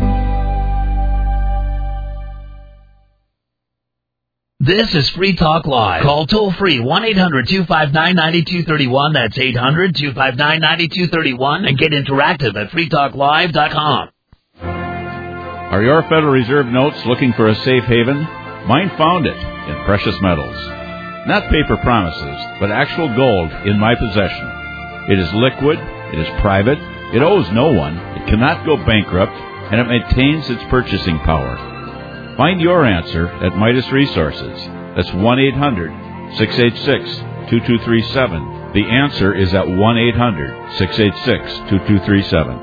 [SPEAKER 9] This is Free Talk Live. Call toll-free 1-800-259-9231. That's 800-259-9231. And get interactive at freetalklive.com.
[SPEAKER 8] Are your Federal Reserve notes looking for a safe haven? Mine found it in precious metals. Not paper promises, but actual gold in my possession. It is liquid, it is private, it owes no one, it cannot go bankrupt, and it maintains its purchasing power. Find your answer at Midas Resources. That's 1-800-686-2237. The answer is at 1-800-686-2237.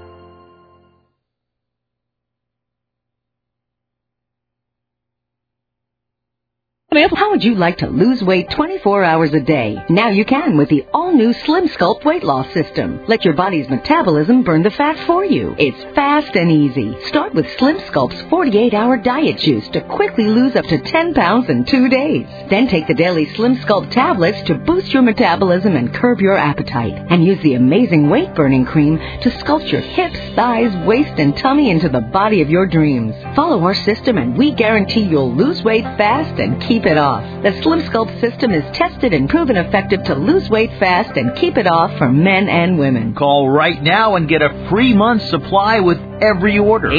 [SPEAKER 23] How would you like to lose weight 24 hours a day? Now you can with the all-new Slim Sculpt weight loss system. Let your body's metabolism burn the fat for you. It's fast and easy. Start with Slim Sculpt's 48-hour diet juice to quickly lose up to 10 pounds in 2 days. Then take the daily Slim Sculpt tablets to boost your metabolism and curb your appetite. And use the amazing weight-burning cream to sculpt your hips, thighs, waist, and tummy into the body of your dreams. Follow our system and we guarantee you'll lose weight fast and keep it off. The Slim Sculpt system is tested and proven effective to lose weight fast and keep it off for men and women.
[SPEAKER 24] Call right now and get a free month's supply with
[SPEAKER 7] every order.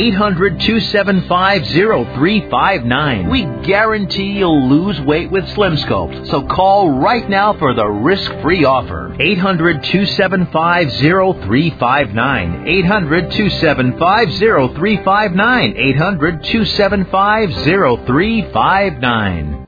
[SPEAKER 7] 800-275-0359. We guarantee you'll lose weight with Slim Sculpt. So call right now for the risk-free offer. 800-275-0359. 800-275-0359. 800-275-0359.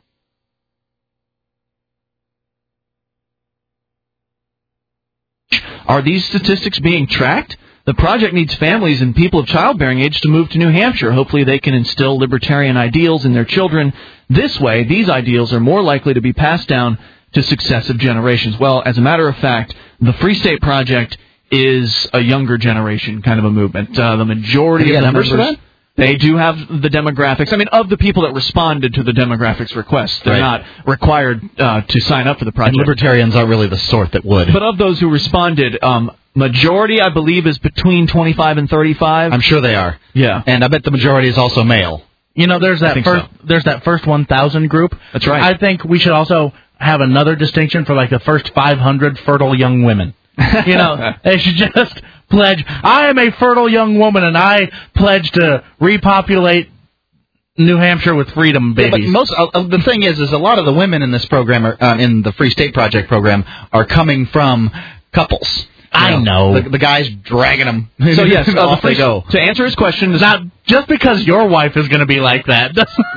[SPEAKER 1] Are these statistics being tracked? The project needs families and people of childbearing age to move to New Hampshire. Hopefully they can instill libertarian ideals in their children. This way, these ideals are more likely to be passed down to successive generations. Well, as a matter of fact, the Free State Project is a younger generation kind of a movement. The majority of the members, they do have the demographics. I mean, of the people that responded to the demographics request, they're not required to sign up for the project.
[SPEAKER 2] And libertarians aren't really the sort that would.
[SPEAKER 1] But of those who responded, majority, I believe, is between 25 and 35.
[SPEAKER 2] I'm sure they are.
[SPEAKER 1] Yeah.
[SPEAKER 2] And I bet the majority is also male.
[SPEAKER 11] You know, there's that first 1,000 group.
[SPEAKER 1] That's right.
[SPEAKER 11] I think we should also have another distinction for like the first 500 fertile young women. You know, they should just pledge, I am a fertile young woman and I pledge to repopulate New Hampshire with freedom babies.
[SPEAKER 2] Yeah, but the thing is a lot of the women in this program, in the Free State Project program, are coming from couples.
[SPEAKER 11] I know.
[SPEAKER 2] The guy's dragging them.
[SPEAKER 1] So, yes,
[SPEAKER 2] off they go.
[SPEAKER 1] To answer his question...
[SPEAKER 11] Not just because your wife is going to be like that,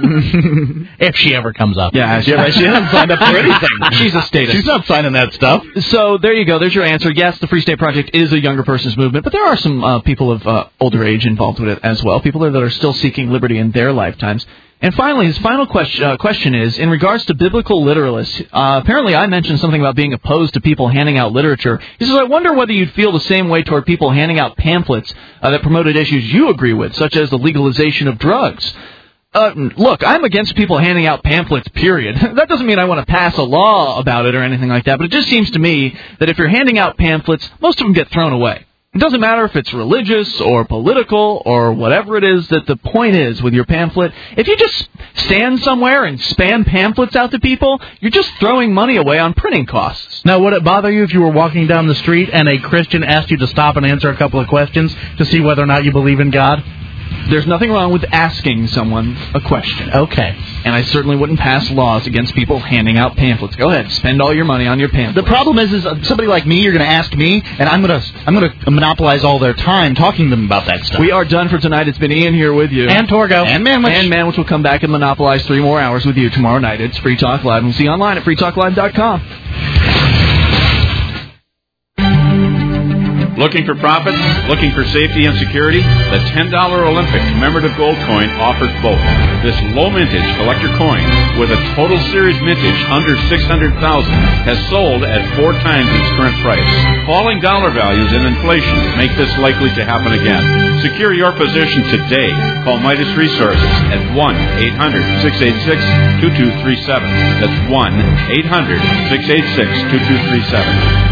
[SPEAKER 11] if she ever comes up.
[SPEAKER 1] Yeah,
[SPEAKER 2] she hasn't signed up for anything.
[SPEAKER 1] She's a statist.
[SPEAKER 2] She's not signing that stuff.
[SPEAKER 1] So, there you go. There's your answer. Yes, the Free State Project is a younger person's movement, but there are some people of older age involved with it as well, people that are still seeking liberty in their lifetimes. And finally, his final question is, in regards to biblical literalists, apparently I mentioned something about being opposed to people handing out literature. He says, I wonder whether you'd feel the same way toward people handing out pamphlets that promoted issues you agree with, such as the legalization of drugs. Look, I'm against people handing out pamphlets, period. That doesn't mean I want to pass a law about it or anything like that, but it just seems to me that if you're handing out pamphlets, most of them get thrown away. It doesn't matter if it's religious or political or whatever it is, that the point is with your pamphlet, if you just stand somewhere and spam pamphlets out to people, you're just throwing money away on printing costs.
[SPEAKER 11] Now, would it bother you if you were walking down the street and a Christian asked you to stop and answer a couple of questions to see whether or not you believe in God?
[SPEAKER 1] There's nothing wrong with asking someone a question.
[SPEAKER 11] Okay.
[SPEAKER 1] And I certainly wouldn't pass laws against people handing out pamphlets. Go ahead, spend all your money on your pamphlets.
[SPEAKER 2] The problem is somebody like me, you're going to ask me, and I'm going to monopolize all their time talking to them about that stuff.
[SPEAKER 1] We are done for tonight. It's been Ian here with you.
[SPEAKER 11] And Torgo.
[SPEAKER 2] And Manwich.
[SPEAKER 1] And Manwich will come back and monopolize 3 more hours with you tomorrow night. It's Free Talk Live. We'll see you online at freetalklive.com.
[SPEAKER 8] Looking for profits? Looking for safety and security? The $10 Olympic commemorative gold coin offers both. This low mintage collector coin with a total series mintage under $600,000 has sold at 4 times its current price. Falling dollar values and inflation make this likely to happen again. Secure your position today. Call Midas Resources at 1-800-686-2237. That's 1-800-686-2237.